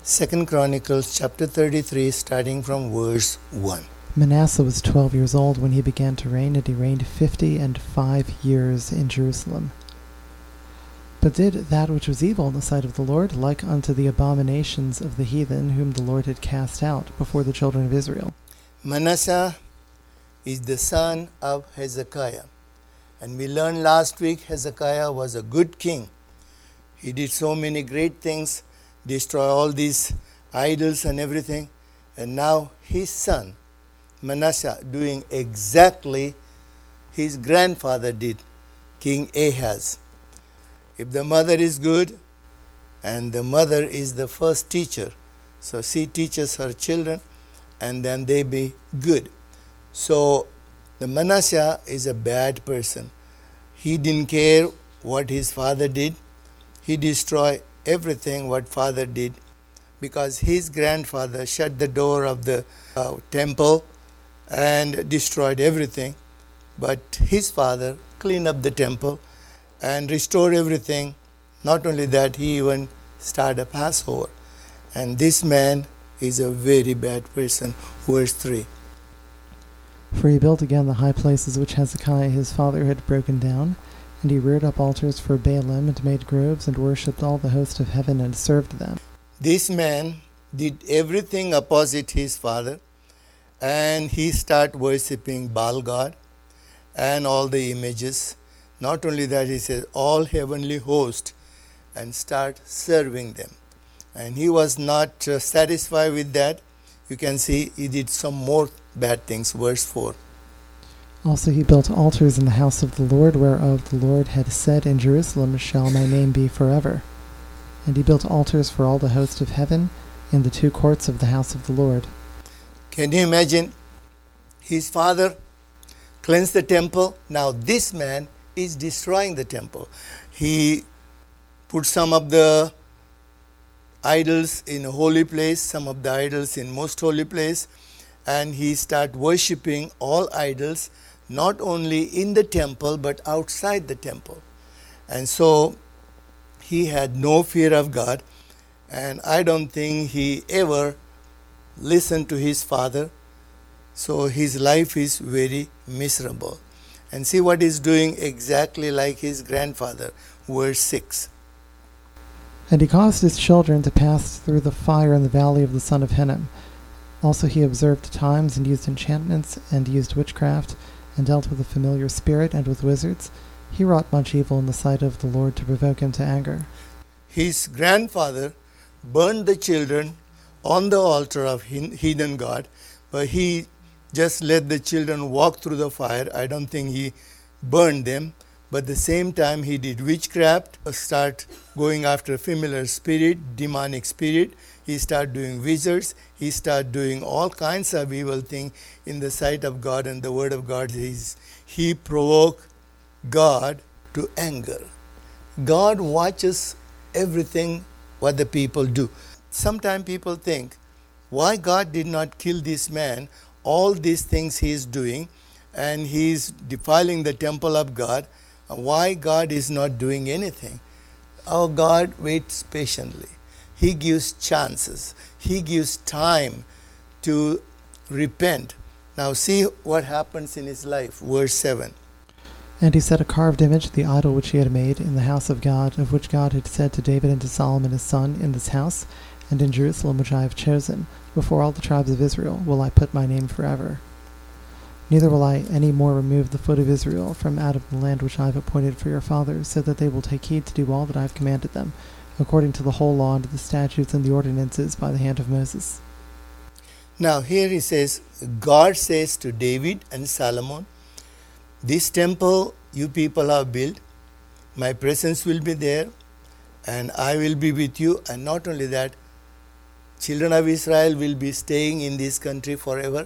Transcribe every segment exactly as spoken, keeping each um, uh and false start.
Second Chronicles chapter thirty-three, starting from verse one. Manasseh was twelve years old when he began to reign, and he reigned fifty and five years in Jerusalem. But did that which was evil in the sight of the Lord, like unto the abominations of the heathen, whom the Lord had cast out before the children of Israel. Manasseh is the son of Hezekiah. And we learned last week Hezekiah was a good king. He did so many great things, destroy all these idols and everything. And now his son, Manasseh, doing exactly his grandfather did, King Ahaz. If the mother is good, and the mother is the first teacher, so she teaches her children, and then they be good. So the Manasseh is a bad person. He didn't care what his father did. He destroyed everything what father did, because his grandfather shut the door of the uh, temple and destroyed everything. But his father cleaned up the temple and restored everything. Not only that, he even started a Passover. And this man is a very bad person. Verse three. For he built again the high places which Hezekiah his father had broken down, and he reared up altars for Baalim, and made groves, and worshipped all the host of heaven, and served them. This man did everything opposite his father, and he started worshipping Baal God and all the images. Not only that, he says all heavenly hosts, and start serving them. And he was not uh, satisfied with that. You can see he did some more bad things. Verse four. Also he built altars in the house of the Lord, whereof the Lord had said, In Jerusalem shall my name be forever. And he built altars for all the host of heaven in the two courts of the house of the Lord. Can you imagine? His father cleansed the temple. Now this man is destroying the temple. He put some of the idols in a holy place, some of the idols in most holy place, and he start worshipping all idols, not only in the temple but outside the temple. And so he had no fear of God, and I don't think he ever listened to his father. So his life is very miserable. And see what he's doing, exactly like his grandfather. Verse six. And he caused his children to pass through the fire in the valley of the son of Hinnom. Also he observed times, and used enchantments, and used witchcraft, and dealt with a familiar spirit, and with wizards. He wrought much evil in the sight of the Lord, to provoke him to anger. His grandfather burned the children on the altar of heathen god, but he just let the children walk through the fire. I don't think he burned them. But at the same time, he did witchcraft, start going after familiar spirit, demonic spirit. He started doing wizards. He started doing all kinds of evil things in the sight of God. And the word of God is, he provoked God to anger. God watches everything what the people do. Sometimes people think, why God did not kill this man? All these things he is doing, and he is defiling the temple of God. Why God is not doing anything? Our God waits patiently. He gives chances. He gives time to repent. Now see what happens in his life. Verse seven. And he set a carved image, the idol which he had made, in the house of God, of which God had said to David and to Solomon his son, In this house, and in Jerusalem which I have chosen, before all the tribes of Israel will I put my name forever. Neither will I any more remove the foot of Israel from out of the land which I have appointed for your fathers, so that they will take heed to do all that I have commanded them, according to the whole law and to the statutes and the ordinances by the hand of Moses. Now here he says, God says to David and Solomon, this temple you people have built, my presence will be there, and I will be with you. And not only that, children of Israel will be staying in this country forever.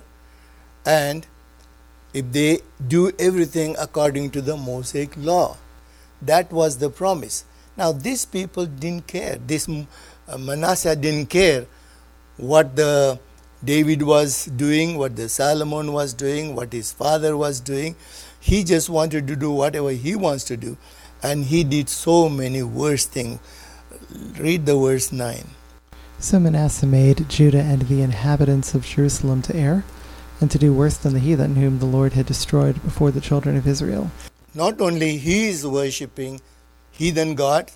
And if they do everything according to the Mosaic law, that was the promise. Now these people didn't care. This uh, Manasseh didn't care what the David was doing, what the Solomon was doing, what his father was doing. He just wanted to do whatever he wants to do. And he did so many worse things. Read the verse nine. So Manasseh made Judah and the inhabitants of Jerusalem to err, and to do worse than the heathen whom the Lord had destroyed before the children of Israel. Not only he is worshipping heathen god,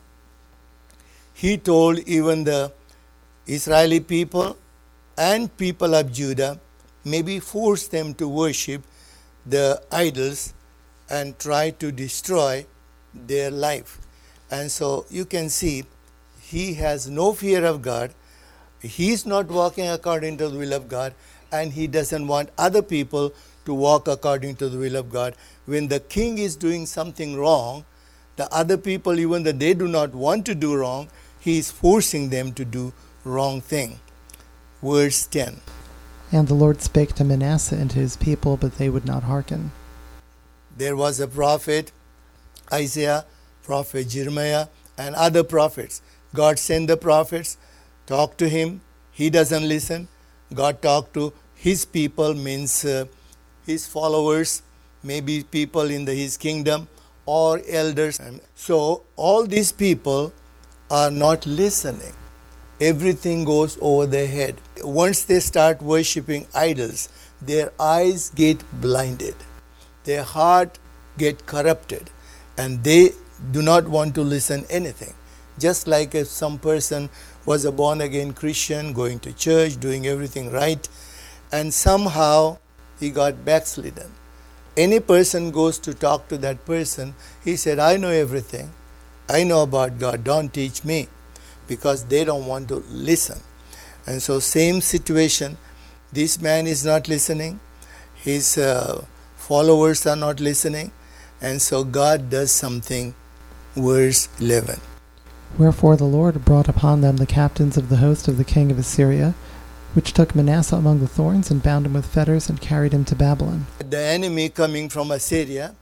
he told even the Israeli people and people of Judah, maybe force them to worship the idols and try to destroy their life. And so you can see he has no fear of God. He is not walking according to the will of God, and he doesn't want other people to walk according to the will of God. When the king is doing something wrong, the other people, even though they do not want to do wrong, he is forcing them to do wrong thing. Verse ten. And the Lord spake to Manasseh and to his people, but they would not hearken. There was a prophet, Isaiah, prophet Jeremiah, and other prophets. God sent the prophets, talk to him. He doesn't listen. God talked to his people, means uh, his followers, maybe people in the, his kingdom, or elders. And so all these people are not listening. Everything goes over their head. Once they start worshipping idols, their eyes get blinded. Their heart get corrupted, and they do not want to listen anything. Just like if some person was a born-again Christian, going to church, doing everything right, and somehow he got backslidden. Any person goes to talk to that person, he said, I know everything. I know about God, don't teach me. Because they don't want to listen. And so same situation, this man is not listening, his uh, followers are not listening, and so God does something. Verse eleven. Wherefore the Lord brought upon them the captains of the host of the king of Assyria, which took Manasseh among the thorns, and bound him with fetters, and carried him to Babylon. The enemy coming from Assyria,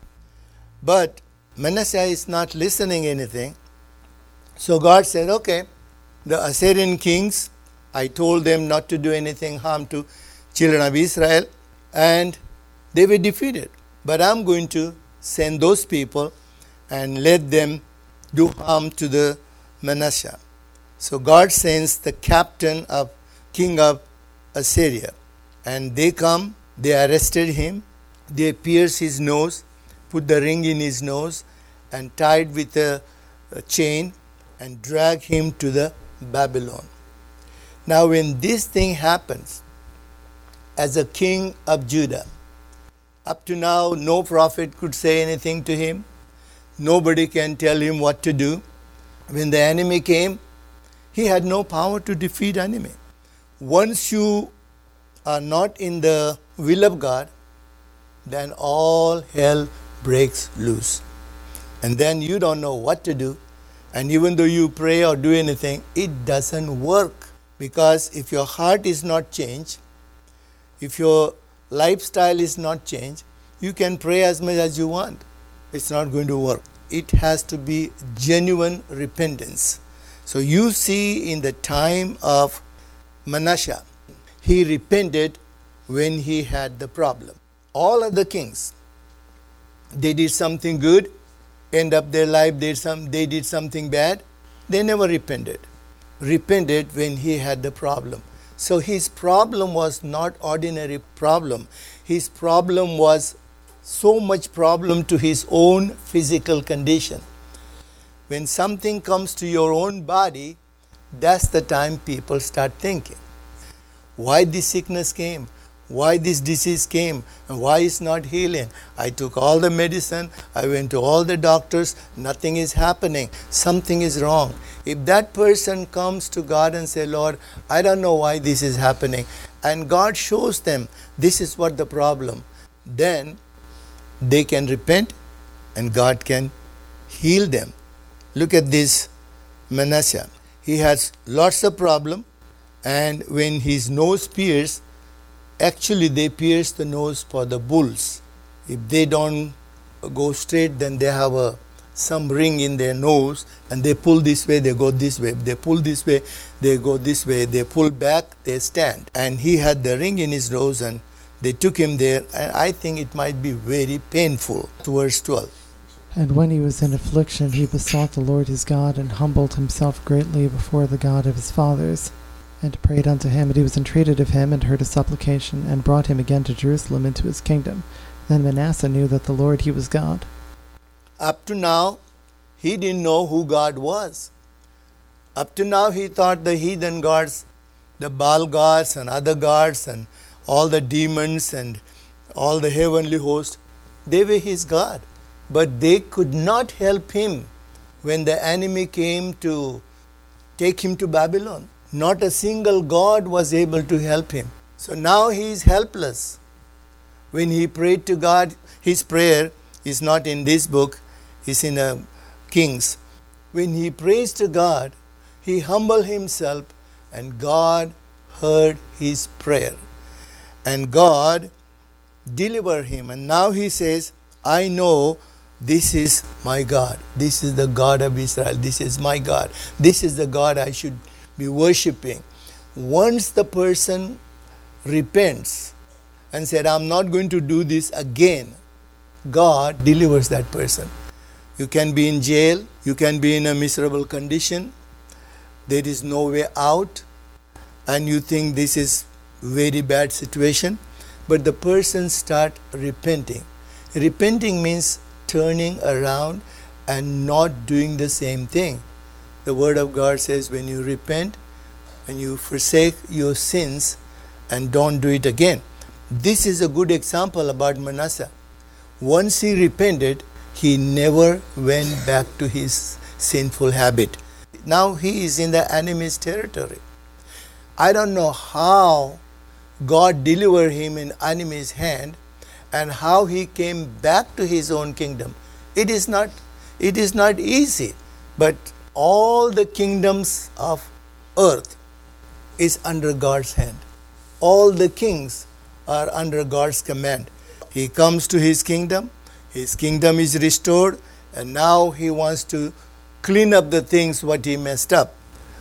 but Manasseh is not listening anything. So God said, okay, the Assyrian kings, I told them not to do anything harm to children of Israel, and they were defeated. But I'm going to send those people and let them do harm to the Manasseh. So God sends the captain of king of Assyria, and they come, they arrested him, they pierced his nose, put the ring in his nose, and tied with a, a chain, and drag him to the Babylon. Now when this thing happens, as a king of Judah, up to now no prophet could say anything to him. Nobody can tell him what to do. When the enemy came, he had no power to defeat enemy. Once you are not in the will of God, then all hell breaks loose. And then you don't know what to do. And even though you pray or do anything, it doesn't work. Because if your heart is not changed, if your lifestyle is not changed, you can pray as much as you want. It's not going to work. It has to be genuine repentance. So you see in the time of Manasseh, he repented when he had the problem. All other kings, they did something good, end up their life, they did, some, they did something bad, they never repented. Repented when he had the problem. So his problem was not ordinary problem. His problem was so much problem to his own physical condition. When something comes to your own body, that's the time people start thinking, why this sickness came? Why this disease came? And why it's not healing? I took all the medicine, I went to all the doctors, nothing is happening. Something is wrong. If that person comes to God and say, Lord, I don't know why this is happening, and God shows them this is what the problem, then they can repent and God can heal them. Look at this Manasseh. He has lots of problem, and when his nose pierced, actually they pierce the nose for the bulls. If they don't go straight, then they have a some ring in their nose, and they pull this way, they go this way. If they pull this way, they go this way. They pull back, they stand. And he had the ring in his nose, and they took him there, and I think it might be very painful. Verse twelve. And when he was in affliction, he besought the Lord his God, and humbled himself greatly before the God of his fathers. and prayed unto him, and he was entreated of him, and heard his supplication, and brought him again to Jerusalem into his kingdom. Then Manasseh knew that the Lord he was God. Up to now, he didn't know who God was. Up to now, he thought the heathen gods, the Baal gods and other gods and all the demons and all the heavenly hosts, they were his God. But they could not help him when the enemy came to take him to Babylon. Not a single god was able to help him. So now he is helpless. When he prayed to God, his prayer is not in this book, it's in uh, Kings. When he prays to God, he humbled himself and God heard his prayer. And God delivered him. And now he says, I know this is my God. This is the God of Israel. This is my God. This is the God I should be worshipping. Once the person repents and said, I'm not going to do this again, God delivers that person. You can be in jail. You can be in a miserable condition. There is no way out. And you think this is very bad situation. But the person start repenting. Repenting means turning around and not doing the same thing. The word of God says when you repent and you forsake your sins and don't do it again. This is a good example about Manasseh. Once he repented, he never went back to his sinful habit. Now he is in the enemy's territory. I don't know how God delivered him in enemy's hand and how he came back to his own kingdom. It is not, it is not easy, but all the kingdoms of earth is under God's hand. All the kings are under God's command. He comes to his kingdom, his kingdom is restored, and now he wants to clean up the things what he messed up.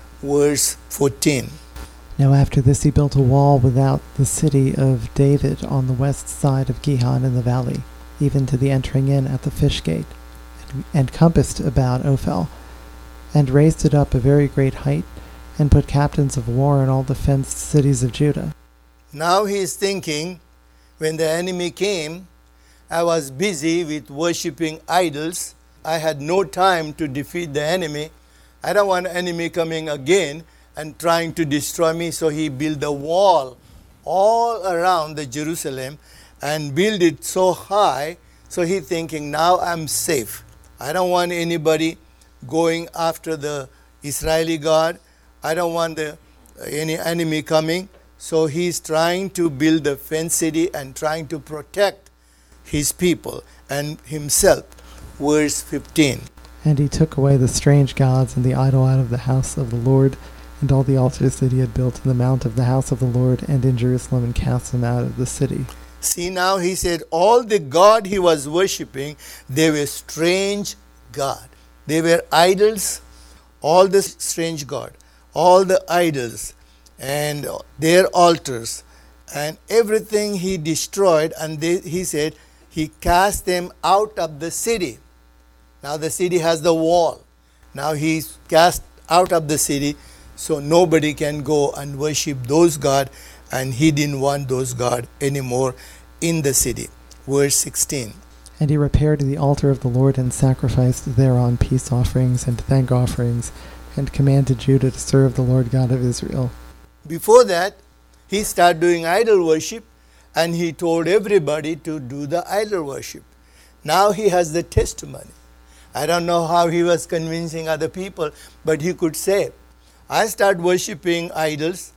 Verse fourteen. Now after this he built a wall without the city of David on the west side of Gihon in the valley, even to the entering in at the fish gate, and, and compassed about Ophel, and raised it up a very great height, and put captains of war in all the fenced cities of Judah. Now he is thinking, when the enemy came, I was busy with worshipping idols. I had no time to defeat the enemy. I don't want enemy coming again and trying to destroy me. So he built a wall all around the Jerusalem and built it so high. So he thinking, now I'm safe. I don't want anybody going after the Israeli God. I don't want the, any enemy coming. So he's trying to build a fenced city and trying to protect his people and himself. Verse fifteen. And he took away the strange gods and the idol out of the house of the Lord, and all the altars that he had built in the mount of the house of the Lord and in Jerusalem, and cast them out of the city. See, now he said all the God he was worshipping, they were strange God. They were idols, all the strange God, all the idols and their altars, and everything he destroyed, and they, he said he cast them out of the city. Now the city has the wall. Now he's cast out of the city, so nobody can go and worship those God, and he didn't want those God anymore in the city. Verse sixteen. And he repaired the altar of the Lord and sacrificed thereon peace offerings and thank offerings, and commanded Judah to serve the Lord God of Israel. Before that, he started doing idol worship, and he told everybody to do the idol worship. Now he has the testimony. I don't know how he was convincing other people, but he could say, I started worshiping idols,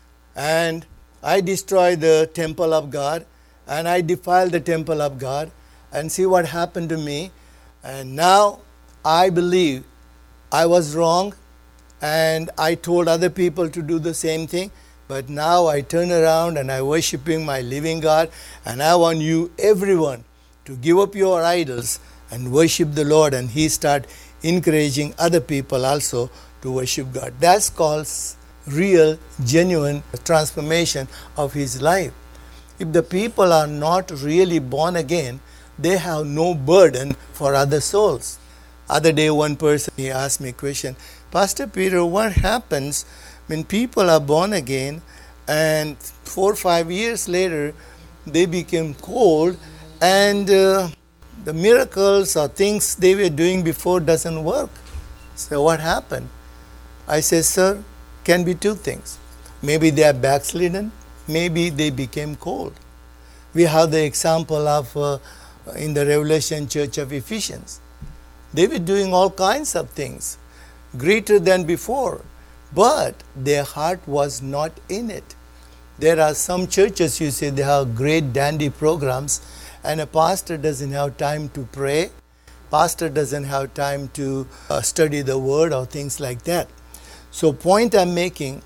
and I destroyed the temple of God, and I defiled the temple of God, and see what happened to me. And now I believe I was wrong, and I told other people to do the same thing. But now I turn around and I'm worshiping my living God, and I want you, everyone, to give up your idols and worship the Lord. And he start encouraging other people also to worship God. That's called real, genuine transformation of his life. If the people are not really born again, they have no burden for other souls. Other day one person, he asked me a question, Pastor Peter, what happens When people are born again and four or five years later they became cold, and uh, the miracles or things they were doing before doesn't work. So what happened? I say, sir, can be two things. Maybe they are backslidden, maybe they became cold. We have the example of uh, in the Revelation Church of Ephesians. They were doing all kinds of things, greater than before, but their heart was not in it. There are some churches, you see, they have great dandy programs, and a pastor doesn't have time to pray, pastor doesn't have time to uh, study the word or things like that. So point I'm making,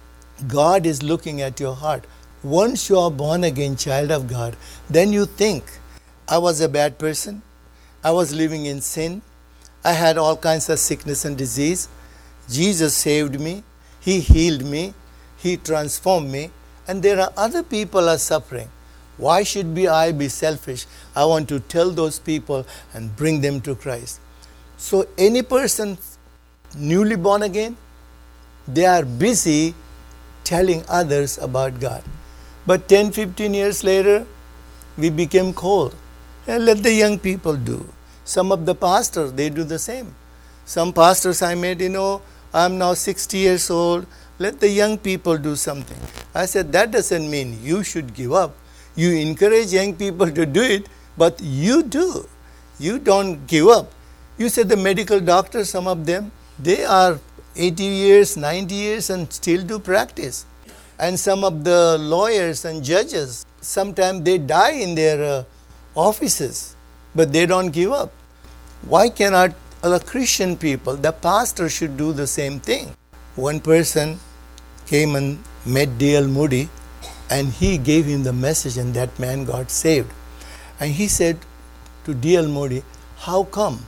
God is looking at your heart. Once you are born again child of God, then you think, I was a bad person, I was living in sin, I had all kinds of sickness and disease. Jesus saved me, He healed me, He transformed me, and there are other people are suffering. Why should be I be selfish? I want to tell those people and bring them to Christ. So any person newly born again, they are busy telling others about God. But ten, fifteen years later, we became cold. And let the young people do. Some of the pastors, they do the same. Some pastors I met, you know, I'm now sixty years old. Let the young people do something. I said, that doesn't mean you should give up. You encourage young people to do it, but you do. You don't give up. You said the medical doctors, some of them, they are eighty years, ninety years and still do practice. And some of the lawyers and judges, sometimes they die in their uh, offices, but they don't give up. Why cannot the Christian people, the pastor should do the same thing? One person came and met D L Moody, and he gave him the message, and that man got saved. And he said to D L Moody, how come?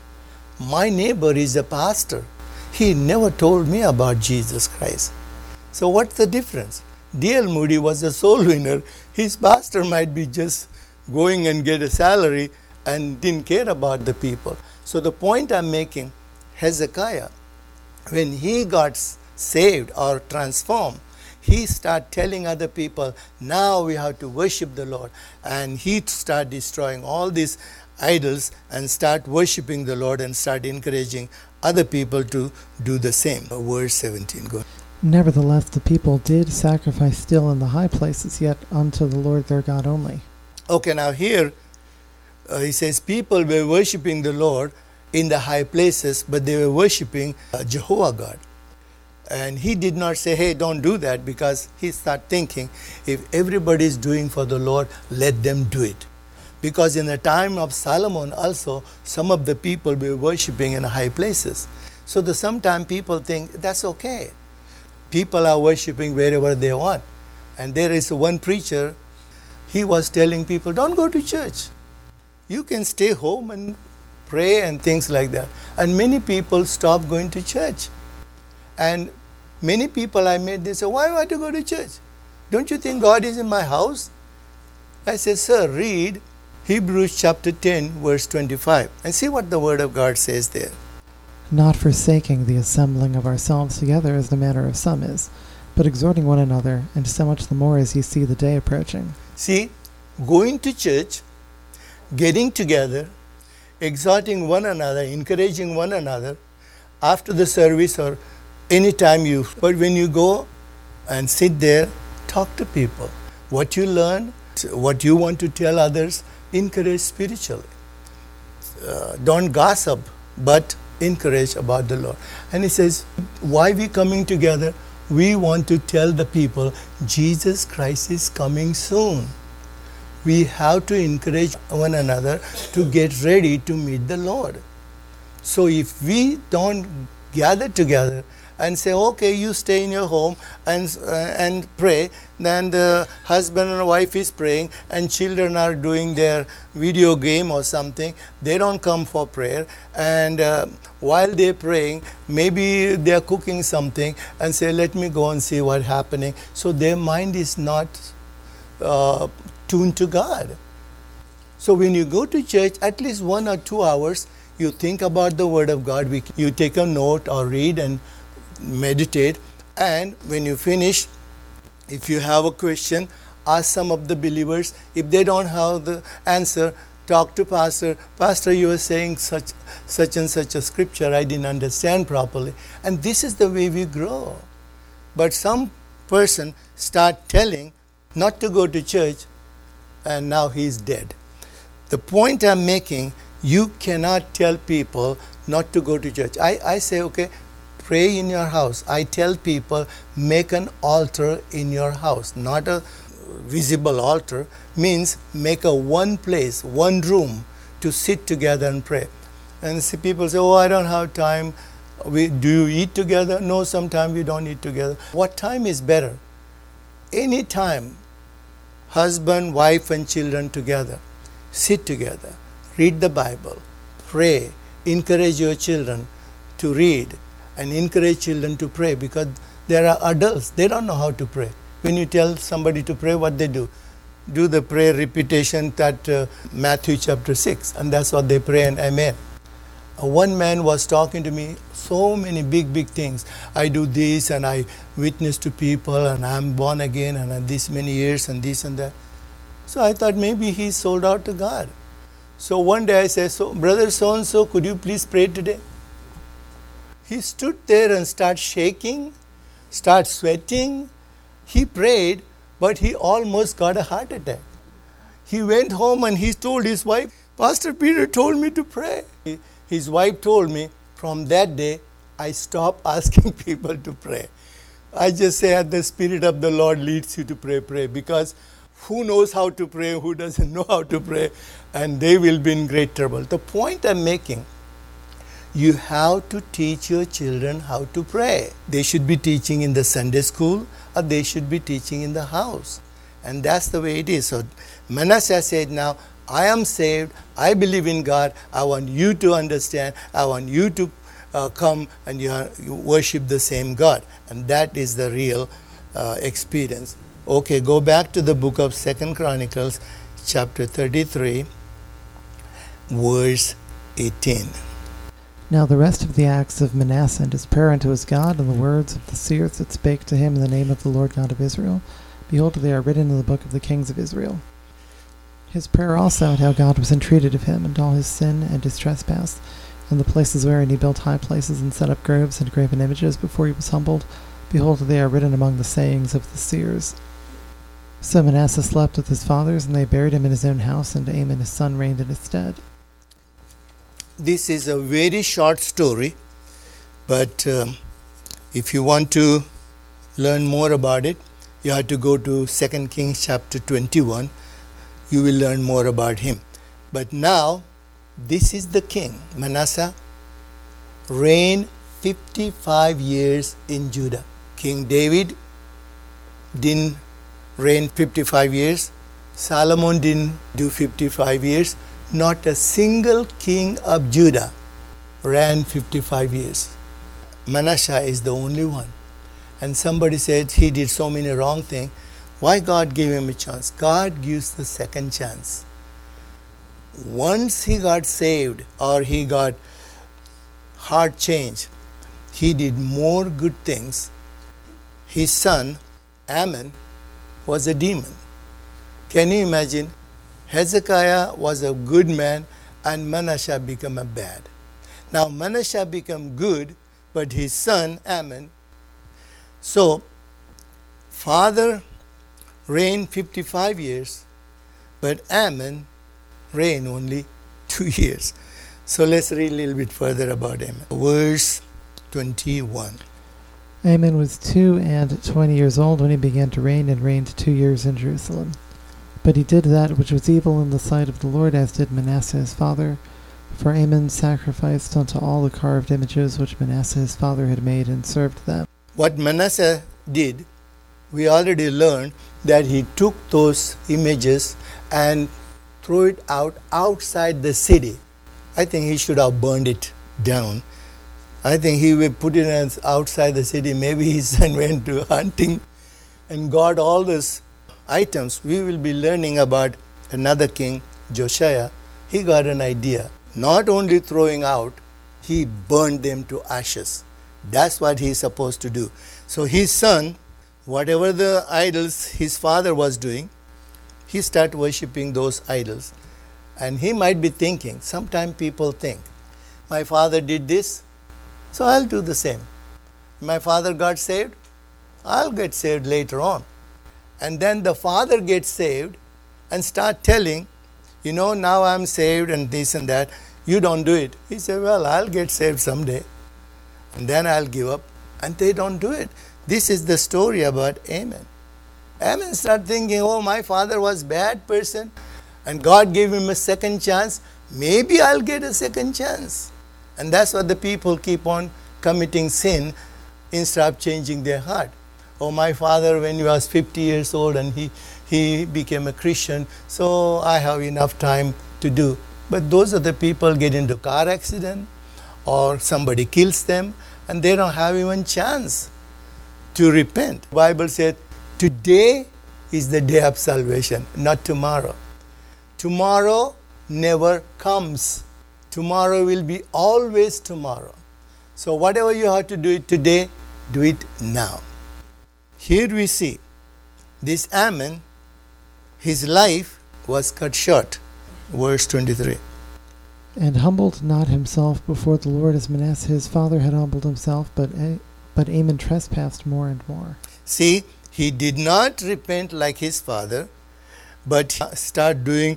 My neighbor is a pastor. He never told me about Jesus Christ. So what's the difference? D L Moody was a soul winner. His pastor might be just going and get a salary and didn't care about the people. So the point I'm making, Hezekiah, when he got saved or transformed, he started telling other people, now we have to worship the Lord. And he started destroying all these idols and start worshiping the Lord and start encouraging other people to do the same. Verse seventeen, go. Nevertheless, the people did sacrifice still in the high places, yet unto the Lord their God only. Okay, now here uh, he says people were worshiping the Lord in the high places, but they were worshiping uh, Jehovah God. And he did not say, hey, don't do that, because he started thinking, if everybody is doing for the Lord, let them do it. Because in the time of Solomon also, some of the people were worshiping in high places. So the sometimes people think, that's okay. People are worshiping wherever they want. And there is one preacher, he was telling people, don't go to church. You can stay home and pray and things like that. And many people stopped going to church. And many people I met, they say, why do I have to go to church? Don't you think God is in my house? I said, sir, read Hebrews chapter ten, verse twenty-five, and see what the word of God says there. Not forsaking the assembling of ourselves together as the manner of some is, but exhorting one another, and so much the more as ye see the day approaching. See, going to church, getting together, exhorting one another, encouraging one another after the service or anytime you, but when you go and sit there, talk to people. What you learn, what you want to tell others, encourage spiritually. Uh, don't gossip, but encourage about the Lord. And he says, why we coming together? We want to tell the people, Jesus Christ is coming soon. We have to encourage one another to get ready to meet the Lord. So if we don't gather together and say, okay, you stay in your home and uh, and pray, then the husband and wife is praying and children are doing their video game or something, they don't come for prayer, and uh, while they're praying, maybe they're cooking something and say, let me go and see what's happening. So their mind is not uh, tuned to God. So when you go to church, at least one or two hours, you think about the Word of God, you take a note or read and meditate, And when you finish, if you have a question, ask some of the believers. If they don't have the answer, talk to pastor. Pastor, you were saying such such and such a scripture, I didn't understand properly. And this is the way we grow. But some person start telling not to go to church, and now he is dead. The point I'm making, you cannot tell people not to go to church. I, I say, okay, pray in your house. I tell people, make an altar in your house. Not a visible altar, means make a one place, one room to sit together and pray. And see, people say, oh, I don't have time. We, do you eat together? No, sometimes we don't eat together. What time is better? Any time, husband, wife and children together. Sit together, read the Bible, pray, encourage your children to read and encourage children to pray, because there are adults, they don't know how to pray. When you tell somebody to pray, what they do? Do the prayer repetition that uh, Matthew chapter six, and that's what they pray and amen. Uh, one man was talking to me, so many big, big things. I do this and I witness to people and I'm born again and uh, this many years and this and that. So I thought maybe he's sold out to God. So one day I said, so brother so-and-so, could you please pray today? He stood there and started shaking, started sweating. He prayed, but he almost got a heart attack. He went home and he told his wife, Pastor Peter told me to pray. His wife told me, from that day, I stopped asking people to pray. I just say, the Spirit of the Lord leads you to pray, pray, because who knows how to pray, who doesn't know how to pray, and they will be in great trouble. The point I'm making, you have to teach your children how to pray. They should be teaching in the Sunday school, or they should be teaching in the house. And that's the way it is. So Manasseh said, now, I am saved, I believe in God, I want you to understand, I want you to uh, come and you, are, you worship the same God. And that is the real uh, experience. Okay, go back to the book of Second Chronicles, chapter thirty-three, verse eighteen. Now the rest of the acts of Manasseh and his prayer unto his God, and the words of the seers that spake to him in the name of the Lord God of Israel, behold, they are written in the book of the kings of Israel. His prayer also, and how God was entreated of him, and all his sin and his trespass, and the places wherein he built high places, and set up groves and graven images before he was humbled, behold, they are written among the sayings of the seers. So Manasseh slept with his fathers, and they buried him in his own house, and Amon his son reigned in his stead. This is a very short story, but um, if you want to learn more about it, you have to go to Second Kings chapter twenty-one. You will learn more about him. But now, this is the king. Manasseh reigned fifty-five years in Judah. King David didn't reign fifty-five years. Solomon didn't do fifty-five years. Not a single king of Judah ran fifty-five years. Manasseh is the only one. And somebody said he did so many wrong things. Why God gave him a chance? God gives the second chance. Once he got saved or he got heart change, he did more good things. His son, Amon, was a demon. Can you imagine? Hezekiah was a good man and Manasseh became a bad. Now Manasseh became good, but his son, Amon. So, father reigned fifty-five years, but Amon reigned only two years. So let's read a little bit further about Amon. Verse twenty-one. Amon was two and twenty years old when he began to reign, and reigned two years in Jerusalem. But he did that which was evil in the sight of the Lord, as did Manasseh his father. For Amon sacrificed unto all the carved images which Manasseh his father had made, and served them. What Manasseh did, we already learned that he took those images and threw it out outside the city. I think he should have burned it down. I think he would put it outside the city. Maybe his son went to hunting and got all these items. We will be learning about another king, Josiah. He got an idea. Not only throwing out, he burned them to ashes. That's what he's supposed to do. So his son, whatever the idols his father was doing, he started worshipping those idols. And he might be thinking, sometimes people think, my father did this, so I'll do the same. My father got saved, I'll get saved later on. And then the father gets saved and start telling, you know, now I'm saved and this and that. You don't do it. He said, well, I'll get saved someday. And then I'll give up. And they don't do it. This is the story about Ammon. Ammon started thinking, oh, my father was a bad person and God gave him a second chance. Maybe I'll get a second chance. And that's what the people keep on committing sin instead of changing their heart. Oh, my father, when he was fifty years old and he, he became a Christian, so I have enough time to do. But those are the people get into car accident or somebody kills them and they don't have even chance to repent. The Bible said, today is the day of salvation, not tomorrow. Tomorrow never comes. Tomorrow will be always tomorrow. So whatever you have to do it today, do it now. Here we see this Ammon, his life was cut short. Verse twenty-three. And humbled not himself before the Lord as Manasseh his father had humbled himself, but A- but Ammon trespassed more and more. See, he did not repent like his father, but start doing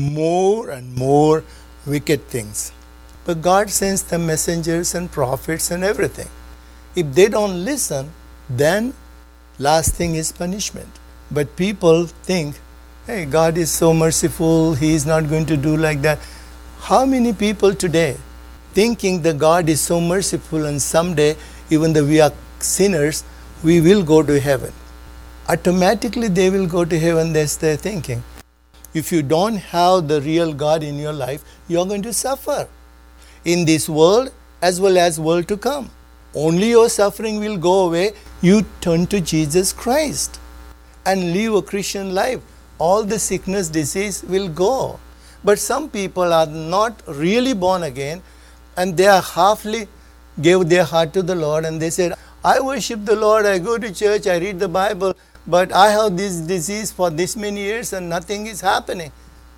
more and more wicked things. But God sends the messengers and prophets and everything. If they don't listen, then last thing is punishment. But people think, hey, God is so merciful, He is not going to do like that. How many people today thinking that God is so merciful and someday, even though we are sinners, we will go to heaven? Automatically they will go to heaven, that's their thinking. If you don't have the real God in your life, you are going to suffer in this world as well as world to come. Only your suffering will go away. You turn to Jesus Christ and live a Christian life. All the sickness, disease will go. But some people are not really born again and they are halfly gave their heart to the Lord and they said, I worship the Lord, I go to church, I read the Bible, but I have this disease for this many years and nothing is happening.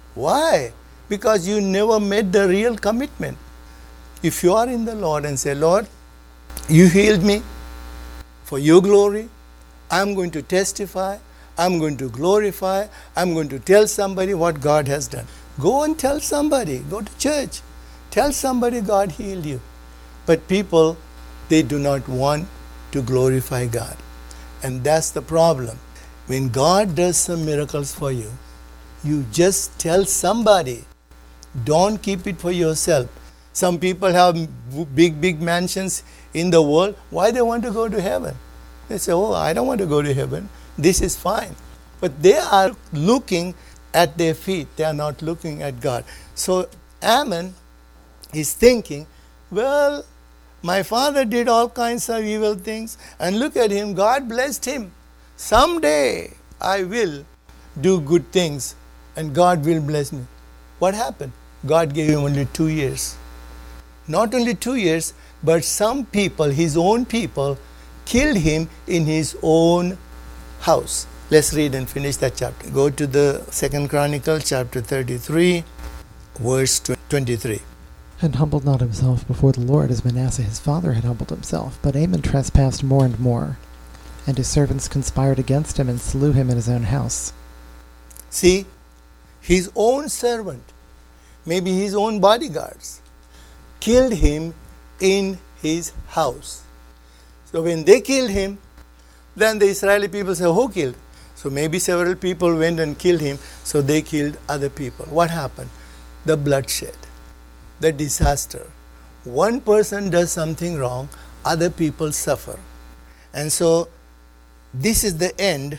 Why? Because you never made the real commitment. If you are in the Lord and say, Lord, you healed me for your glory, I'm going to testify, I'm going to glorify, I'm going to tell somebody what God has done. Go and tell somebody, go to church, tell somebody God healed you. But people, they do not want to glorify God. And that's the problem. When God does some miracles for you, you just tell somebody. Don't keep it for yourself. Some people have big, big mansions in the world. Why they want to go to heaven? They say, oh, I don't want to go to heaven. This is fine. But they are looking at their feet. They are not looking at God. So Ammon is thinking, well, my father did all kinds of evil things, and look at him, God blessed him. Someday I will do good things, and God will bless me. What happened? God gave him only two years. Not only two years, but some people, his own people, killed him in his own house. Let's read and finish that chapter. Go to the Second Chronicle, chapter thirty-three, verse twenty-three. And humbled not himself before the Lord as Manasseh his father had humbled himself, but Ammon trespassed more and more. And his servants conspired against him and slew him in his own house. See, his own servant, maybe his own bodyguards, killed him in his house. So when they killed him, then the Israeli people say, who killed? So maybe several people went and killed him, so they killed other people. What happened? The bloodshed, the disaster. One person does something wrong, other people suffer. And so this is the end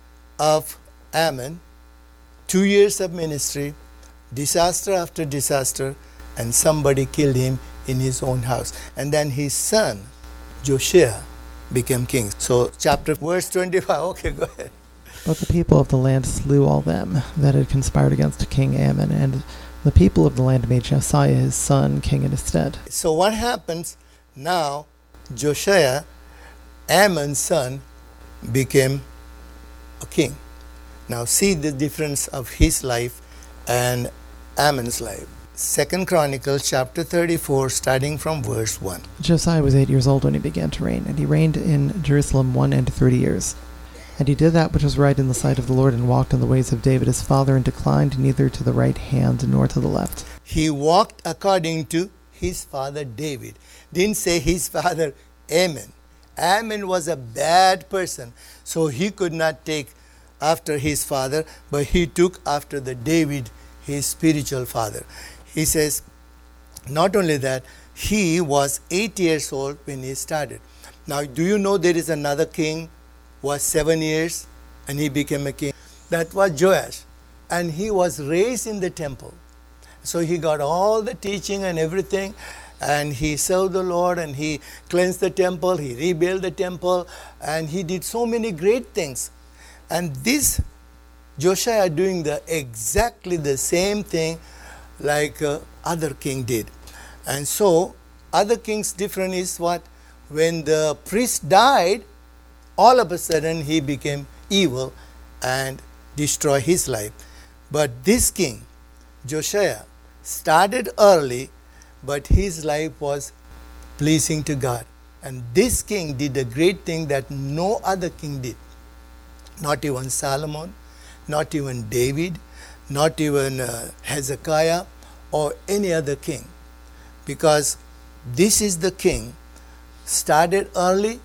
of Ammon. Two years of ministry, disaster after disaster, and somebody killed him in his own house. And then his son, Josiah, became king. So chapter verse twenty-five, okay, go ahead. But the people of the land slew all them that had conspired against King Ammon, and the people of the land made Josiah his son king in his stead. So what happens now? Josiah Ammon's son became a king. Now see the difference of his life and Ammon's life. Second Chronicles chapter thirty-four, starting from verse one. Josiah was eight years old when he began to reign, and he reigned in Jerusalem one and thirty years. And he did that which was right in the sight of the Lord, and walked in the ways of David his father, and declined neither to the right hand nor to the left. He walked according to his father David. Didn't say his father Ammon. Ammon was a bad person, so he could not take after his father, but he took after the David, his spiritual father. He says, not only that, he was eight years old when he started. Now, do you know there is another king who was seven years and he became a king? That was Joash. And he was raised in the temple. So he got all the teaching and everything, and he served the Lord, and he cleansed the temple, he rebuilt the temple, and he did so many great things. And this Josiah doing the exactly the same thing like uh, other king did. And so other kings different is what? When the priest died, all of a sudden he became evil and destroyed his life. But this king, Josiah, started early, but his life was pleasing to God. And this king did a great thing that no other king did. Not even Solomon, not even David, not even uh, Hezekiah or any other king. Because this is the king, started early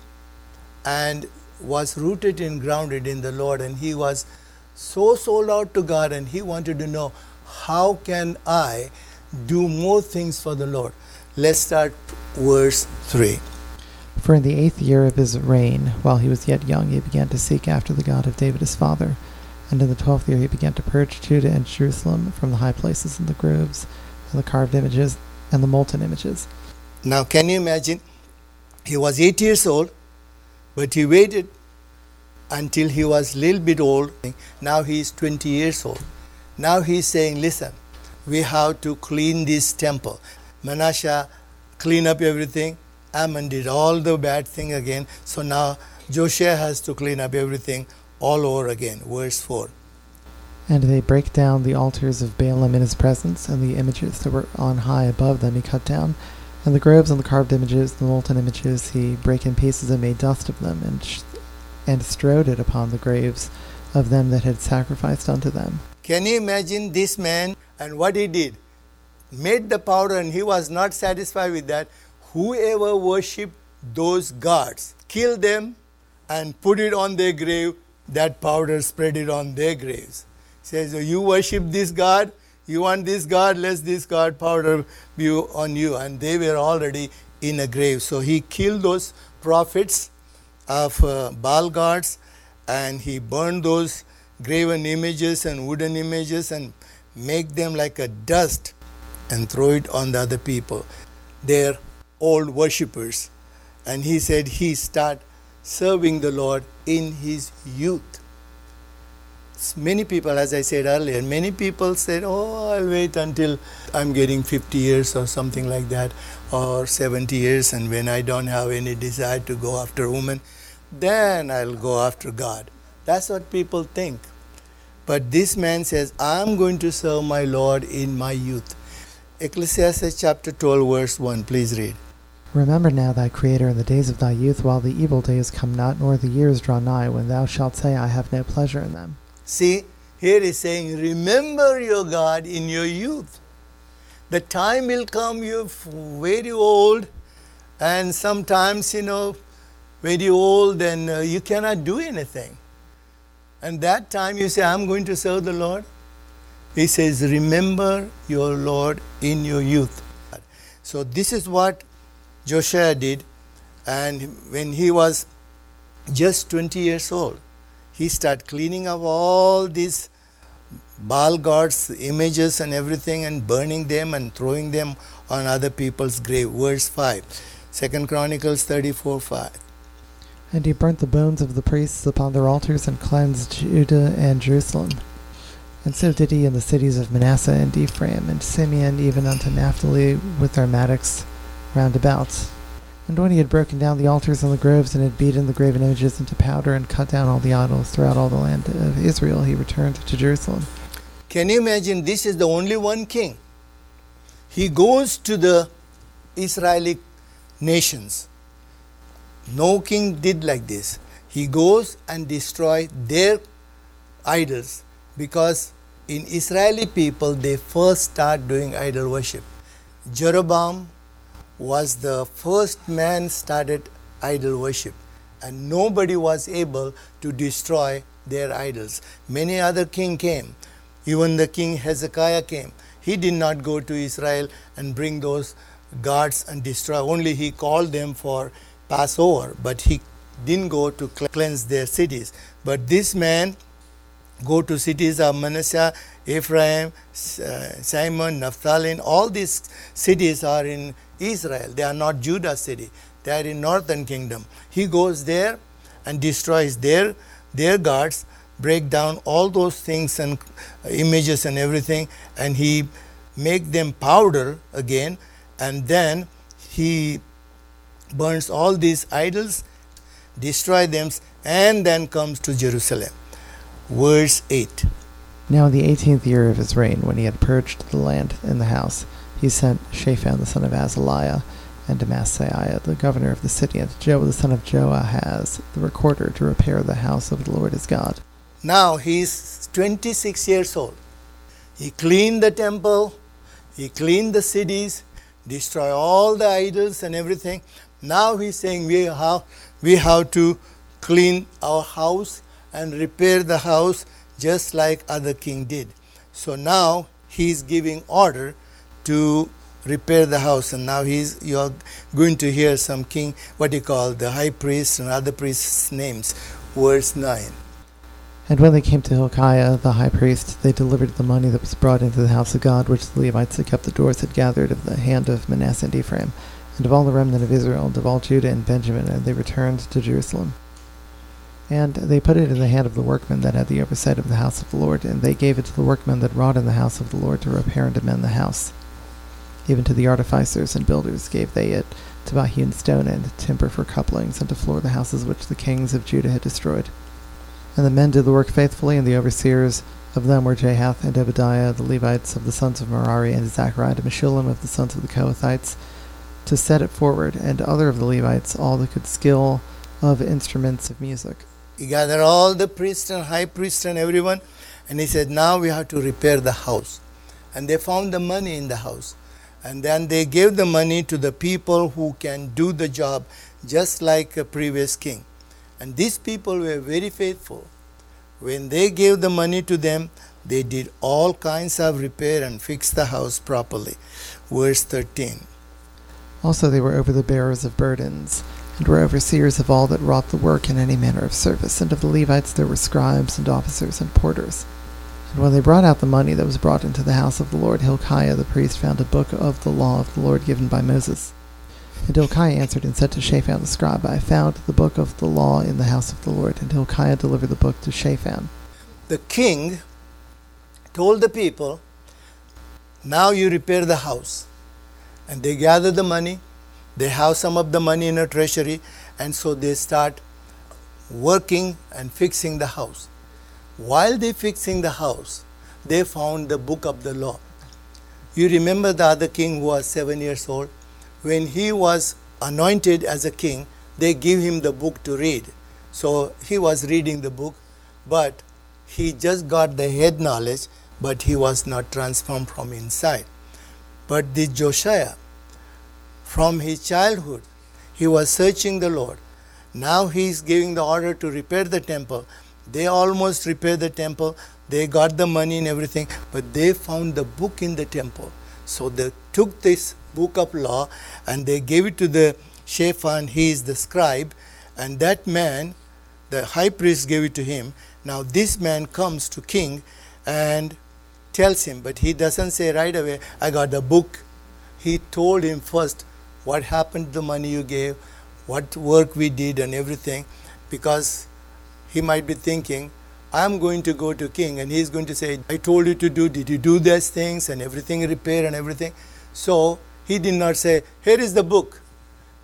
and was rooted and grounded in the Lord, and he was so sold out to God, and he wanted to know, how can I do more things for the Lord? Let's start verse three. For in the eighth year of his reign, while he was yet young, he began to seek after the God of David his father. And in the twelfth year he began to purge Judah and Jerusalem from the high places and the groves, and the carved images, and the molten images. Now can you imagine? He was eight years old, but he waited until he was a little bit old. Now he is twenty years old. Now he is saying, listen, we have to clean this temple. Manasseh clean up everything. Ammon did all the bad thing again. So now Josiah has to clean up everything all over again. Verse four. And they break down the altars of Baalim in his presence, and the images that were on high above them he cut down. And the groves and the carved images, the molten images, he brake in pieces and made dust of them, and sh- and strode it upon the graves of them that had sacrificed unto them. Can you imagine this man and what he did? Made the powder, and he was not satisfied with that. Whoever worshipped those gods, killed them and put it on their grave, that powder spread it on their graves. Says, you worship this god, you want this god, let this god powder be on you. And they were already in a grave. So he killed those prophets of uh, Baal gods, and he burned those graven images and wooden images and make them like a dust and throw it on the other people. They're old worshippers. And he said he start serving the Lord in his youth. Many people, as I said earlier, many people said, oh, I'll wait until I'm getting fifty years or something like that, or seventy years, and when I don't have any desire to go after women, then I'll go after God. That's what people think. But this man says, I'm going to serve my Lord in my youth. Ecclesiastes chapter twelve, verse one, please read. Remember now thy Creator in the days of thy youth, while the evil days come not, nor the years draw nigh, when thou shalt say, I have no pleasure in them. See, here is saying, remember your God in your youth. The time will come, you're very old, and sometimes, you know, very old, and uh, you cannot do anything. And that time you say, I'm going to serve the Lord. He says, remember your Lord in your youth. So this is what Josiah did. And when he was just twenty years old, he started cleaning up all these Baal gods, images and everything, and burning them and throwing them on other people's grave. Verse five. Second Chronicles thirty-four, five. And he burnt the bones of the priests upon their altars, and cleansed Judah and Jerusalem. And so did he in the cities of Manasseh and Ephraim and Simeon, even unto Naphtali with their mattocks round about. And when he had broken down the altars and the groves, and had beaten the graven images into powder, and cut down all the idols throughout all the land of Israel, he returned to Jerusalem. Can you imagine, this is the only one king. He goes to the Israeli nations. No king did like this. He goes and destroys their idols, because in Israeli people, they first start doing idol worship. Jeroboam was the first man started idol worship, and nobody was able to destroy their idols. Many other king came. Even the king Hezekiah came. He did not go to Israel and bring those gods and destroy. Only he called them for Passover, but he didn't go to cleanse their cities. But this man go to cities of Manasseh, Ephraim, Simon, Naphtali. All these cities are in Israel. They are not Judah's city. They are in northern kingdom. He goes there and destroys their, their gods, break down all those things and images and everything, and he make them powder again, and then he burns all these idols, destroy them, and then comes to Jerusalem. Verse eight. Now in the eighteenth year of his reign, when he had purged the land and the house, he sent Shaphan the son of Azaliah, and Amasiah the governor of the city, and Joah the son of Joahaz the recorder, to repair the house of the Lord his God. Now he is twenty-six years old. He cleaned the temple, he cleaned the cities, destroy all the idols and everything. Now he's saying we have, we have to clean our house and repair the house just like other king did. So now he's giving order to repair the house, and now he's you are going to hear some king, what you call the high priest and other priests' names. Verse nine. And when they came to Hilkiah the high priest, they delivered the money that was brought into the house of God, which the Levites that kept the doors had gathered of the hand of Manasseh and Ephraim, and of all the remnant of Israel, and of all Judah and Benjamin, and they returned to Jerusalem. And they put it in the hand of the workmen that had the oversight of the house of the Lord, and they gave it to the workmen that wrought in the house of the Lord to repair and amend the house. Even to the artificers and builders gave they it, to buy hewn stone and timber for couplings, and to floor the houses which the kings of Judah had destroyed. And the men did the work faithfully, and the overseers of them were Jahath and Obadiah, the Levites of the sons of Merari, and Zachariah and Meshullam of the sons of the Kohathites, to set it forward, and other of the Levites, all that could skill of instruments of music. He gathered all the priests and high priests and everyone, and he said, now we have to repair the house. And they found the money in the house. And then they gave the money to the people who can do the job just like a previous king. And these people were very faithful. When they gave the money to them, they did all kinds of repair and fixed the house properly. Verse thirteen. Also they were over the bearers of burdens, and were overseers of all that wrought the work in any manner of service. And of the Levites there were scribes and officers and porters. And when they brought out the money that was brought into the house of the Lord, Hilkiah the priest found a book of the law of the Lord given by Moses. And Hilkiah answered and said to Shaphan the scribe, I found the book of the law in the house of the Lord. And Hilkiah delivered the book to Shaphan. The king told the people, now you repair the house. And they gather the money. They have some of the money in a treasury, and so they start working and fixing the house. While they fixing the house, they found the book of the law. You remember the other king who was seven years old? When he was anointed as a king, they give him the book to read. So he was reading the book, but he just got the head knowledge, but he was not transformed from inside. But this Josiah, from his childhood, he was searching the Lord. Now he is giving the order to repair the temple. They almost repaired the temple. They got the money and everything, but they found the book in the temple. So they took this book of law and they gave it to the Shaphan. He is the scribe, and that man, the high priest, gave it to him. Now this man comes to king and tells him, but he doesn't say right away, I got the book. He told him first what happened to the money you gave, what work we did and everything, because he might be thinking, I'm going to go to king and he's going to say, I told you to do, did you do these things and everything repair and everything? So he did not say, here is the book.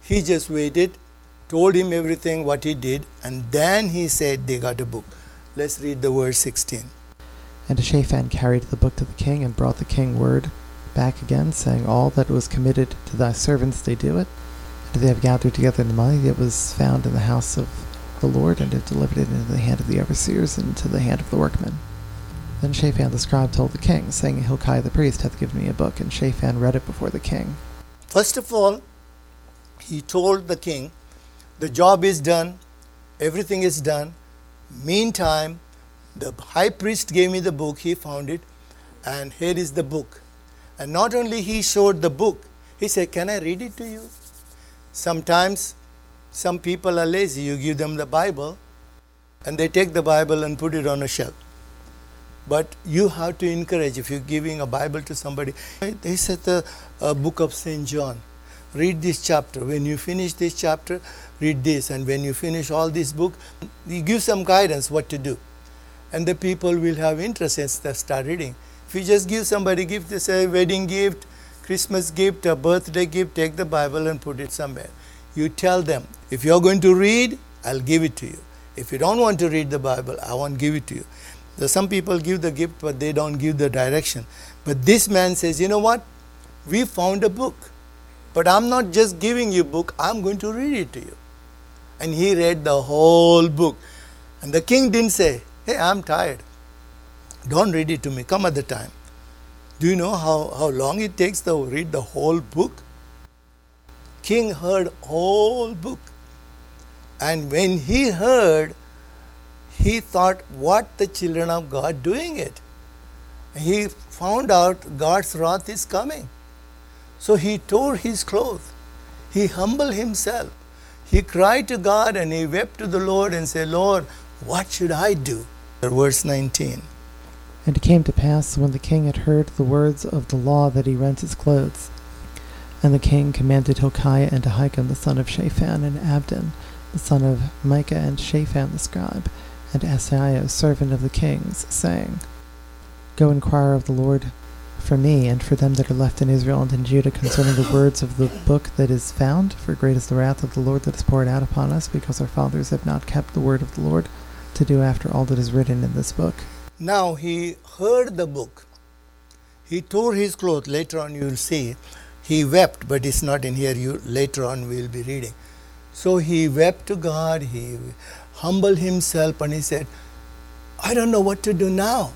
He just waited, told him everything what he did, and then he said they got a book. Let's read the verse sixteen. And Shaphan carried the book to the king, and brought the king word back again, saying, All that was committed to thy servants they do it, and they have gathered together the money that was found in the house of the Lord, and have delivered it into the hand of the overseers, and into the hand of the workmen. Then Shaphan the scribe told the king, saying, Hilkiah the priest hath given me a book. And Shaphan read it before the king. First of all, he told the king, the job is done, everything is done. Meantime, the high priest gave me the book, he found it, and here is the book. And not only he showed the book, he said, can I read it to you? Sometimes some people are lazy. You give them the Bible, and they take the Bible and put it on a shelf. But you have to encourage, if you're giving a Bible to somebody, they said the uh, book of Saint John. Read this chapter. When you finish this chapter, read this. And when you finish all this book, you give some guidance what to do. And the people will have interest and start reading. If you just give somebody a gift, they say wedding gift, Christmas gift, a birthday gift, take the Bible and put it somewhere. You tell them, if you're going to read, I'll give it to you. If you don't want to read the Bible, I won't give it to you. So some people give the gift, but they don't give the direction. But this man says, you know what? We found a book. But I'm not just giving you a book, I'm going to read it to you. And he read the whole book. And the king didn't say, hey, I'm tired. Don't read it to me. Come at the time. Do you know how, how long it takes to read the whole book? King heard whole book. And when he heard, he thought, what the children of God doing it? He found out God's wrath is coming. So he tore his clothes. He humbled himself. He cried to God and he wept to the Lord and said, Lord, what should I do? Verse nineteen. And it came to pass, when the king had heard the words of the law, that he rent his clothes. And the king commanded Hilkiah and Ahikam the son of Shaphan, and Abdon the son of Micah, and Shaphan the scribe, and Asaiah, servant of the king's, saying, Go inquire of the Lord for me, and for them that are left in Israel and in Judah, concerning the words of the book that is found. For great is the wrath of the Lord that is poured out upon us, because our fathers have not kept the word of the Lord, to do after all that is written in this book. Now he heard the book. He tore his clothes. Later on you will see. He wept, but it's not in here. You later on we will be reading. So he wept to God. He humbled himself and he said, I don't know what to do now.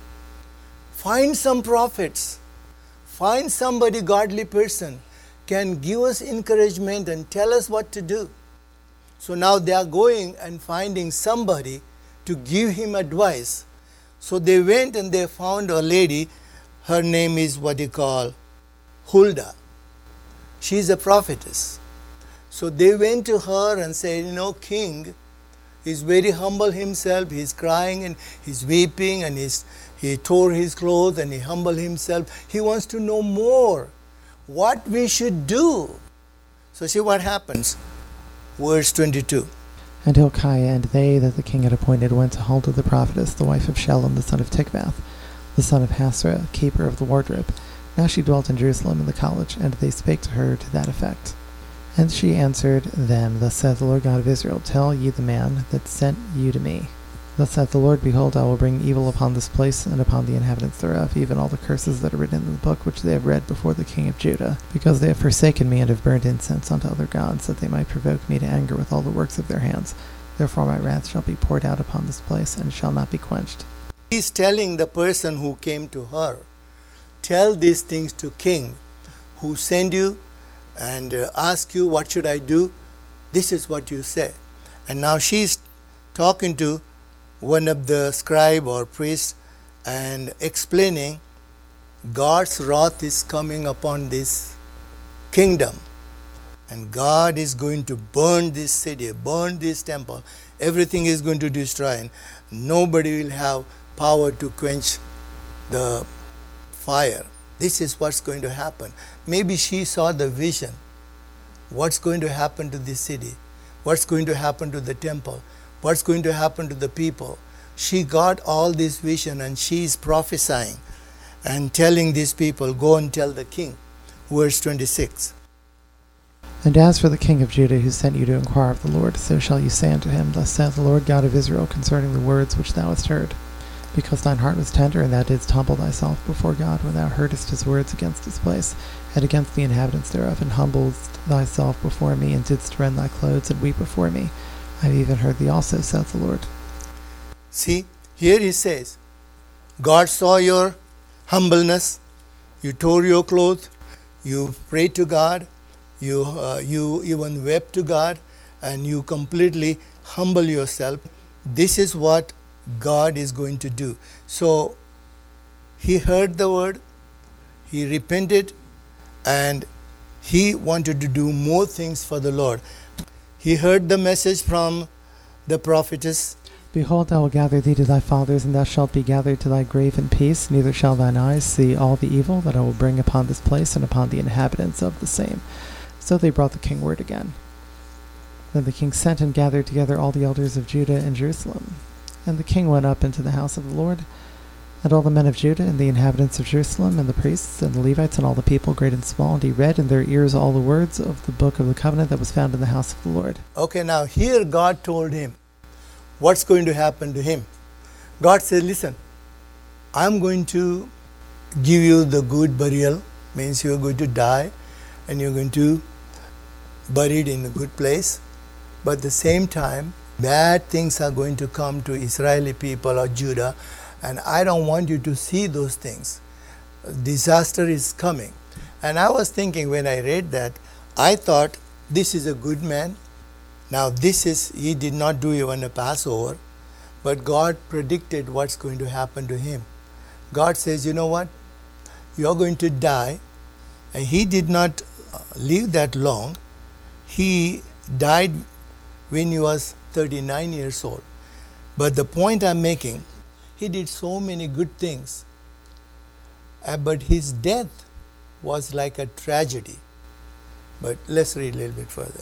Find some prophets. Find somebody, godly person, can give us encouragement and tell us what to do. So now they are going and finding somebody to give him advice. So they went and they found a lady. Her name is what you call Huldah. She is a prophetess. So they went to her and said, you know, king is very humble himself. He's crying and he's weeping and he's, he tore his clothes and he humbled himself. He wants to know more what we should do. So see what happens. Verse twenty-two. And Hilkiah and they that the king had appointed went to Huldah the prophetess, the wife of Shallum the son of Tikvath, the son of Hasra, keeper of the wardrobe. Now she dwelt in Jerusalem in the college, and they spake to her to that effect. And she answered them, Thus saith the Lord God of Israel, Tell ye the man that sent you to me. Thus saith the Lord, Behold, I will bring evil upon this place, and upon the inhabitants thereof, even all the curses that are written in the book which they have read before the king of Judah, because they have forsaken me, and have burned incense unto other gods, that they might provoke me to anger with all the works of their hands. Therefore my wrath shall be poured out upon this place, and shall not be quenched. He is telling the person who came to her, tell these things to king who sent you and uh, ask you, what should I do? This is what you say. And now she's talking to one of the scribe or priests and explaining God's wrath is coming upon this kingdom. And God is going to burn this city, burn this temple. Everything is going to destroy. And nobody will have power to quench the fire. This is what's going to happen. Maybe she saw the vision. What's going to happen to this city? What's going to happen to the temple? What's going to happen to the people? She got all this vision and she is prophesying and telling these people, go and tell the king. Verse twenty-six. And as for the king of Judah who sent you to inquire of the Lord, so shall you say unto him, Thus saith the Lord God of Israel concerning the words which thou hast heard. Because thine heart was tender, and thou didst humble thyself before God, when thou heardest his words against this place, and against the inhabitants thereof, and humblest thyself before me, and didst rend thy clothes, and weep before me, I have even heard thee also, saith the Lord. See, here he says, God saw your humbleness, you tore your clothes, you prayed to God, you uh, you even wept to God, and you completely humble yourself. This is what God is going to do. So he heard the word, he repented, and he wanted to do more things for the Lord. He heard the message from the prophetess. Behold, I will gather thee to thy fathers, and thou shalt be gathered to thy grave in peace, neither shall thine eyes see all the evil that I will bring upon this place and upon the inhabitants of the same. So they brought the king word again. Then the king sent and gathered together all the elders of Judah and Jerusalem. And the king went up into the house of the Lord, and all the men of Judah, and the inhabitants of Jerusalem, and the priests, and the Levites, and all the people, great and small, and he read in their ears all the words of the book of the covenant that was found in the house of the Lord. Okay, now here God told him what's going to happen to him. God said, listen, I'm going to give you the good burial, means you're going to die, and you're going to buried in a good place. But at the same time, bad things are going to come to Israeli people or Judah, and I don't want you to see those things. Disaster is coming. And I was thinking when I read that, I thought this is a good man. Now this is, he did not do even a Passover, but God predicted what's going to happen to him. God says, you know what? You're going to die. And he did not live that long. He died when he was thirty-nine years old. But the point I'm making, he did so many good things. Uh, but his death was like a tragedy. But let's read a little bit further.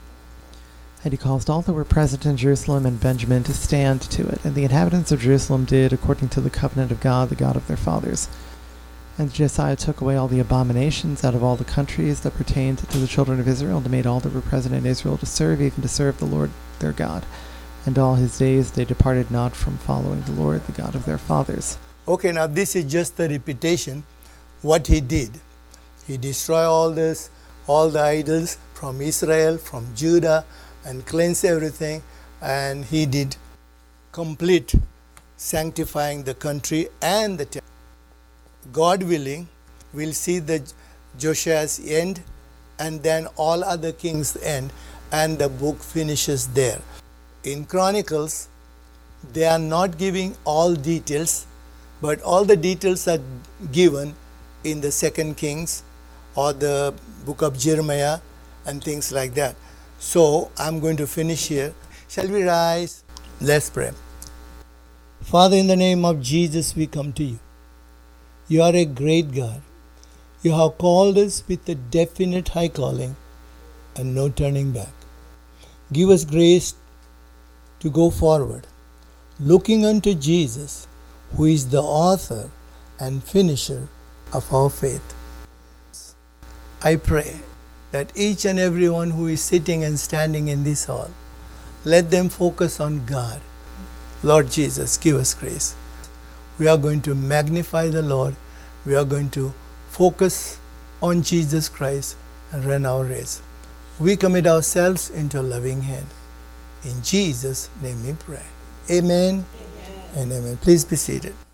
And he caused all that were present in Jerusalem and Benjamin to stand to it. And the inhabitants of Jerusalem did according to the covenant of God, the God of their fathers. And Josiah took away all the abominations out of all the countries that pertained to the children of Israel, and made all that were present in Israel to serve, even to serve the Lord their God. And all his days they departed not from following the Lord, the God of their fathers. Okay, now this is just the repetition, what he did. He destroyed all this, all the idols from Israel, from Judah, and cleansed everything. And he did complete sanctifying the country and the temple. God willing, we'll see the Josiah's end, and then all other kings' end, and the book finishes there. In Chronicles, they are not giving all details, but all the details are given in the Second Kings or the book of Jeremiah and things like that. So I'm going to finish here. Shall we rise? Let's pray. Father, in the name of Jesus, we come to you. You are a great God. You have called us with a definite high calling and no turning back. Give us grace to go forward, looking unto Jesus, who is the author and finisher of our faith. I pray that each and everyone who is sitting and standing in this hall, let them focus on God. Lord Jesus, give us grace. We are going to magnify the Lord. We are going to focus on Jesus Christ and run our race. We commit ourselves into a loving hand. In Jesus' name we pray. Amen, amen. And amen. Please be seated.